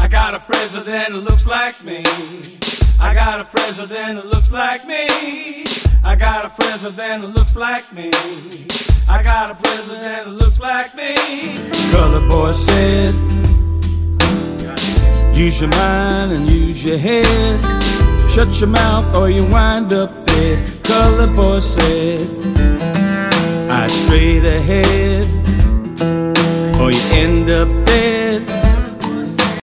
got a president who looks like me. I got a president who looks like me. I got a president who looks like me. I got a president who looks like me. Color boy said, use your mind and use your head. Shut your mouth or you wind up dead. Color boy said, I straight ahead.